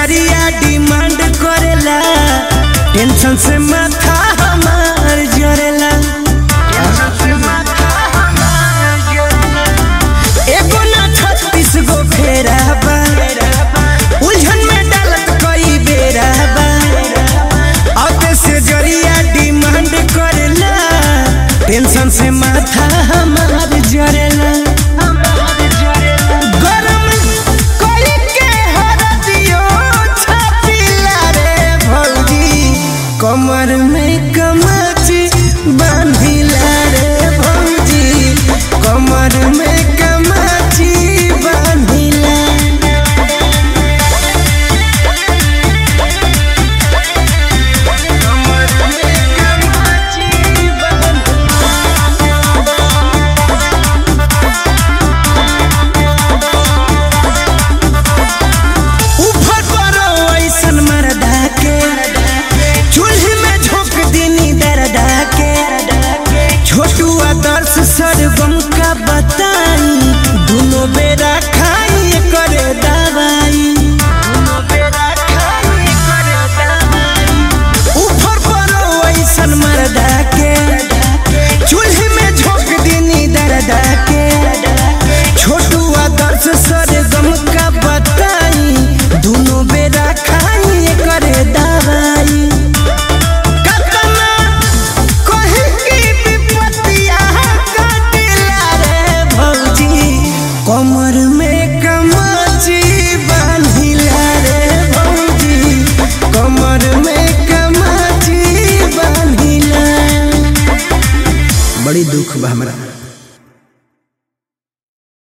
जरिया डिमांड करेला, टेंशन से माथा हमार जरेला। एगो ना 36 गो फेरा बा, उलझन में डालत कई बेरा बा। औते से जरिया डिमांड करेला, टेंशन से माथा हमार जरेला। कमर में कमाची बांधिला रे भौजी, कमर में कमाची बांधिला। कमर में कमाची ऊपर परो ऐसन मरदा के, चूल्ही में झोंक दीनी दरदा के। छोटू आदर्श सरगम का बताई, दोनों बेरा खाई करे दवाई। ऊपर परो ऐसन मरदा के, चूल्ही में झोंक दीनी दरदा के। छोटू आदर्श सरगम का बताई, दोनों बेरा खाई करे दवाई। कमर में कमाची बांधिला रे भौजी, कमर में कमाची बांधिला। बड़ी दुख बा हमरा।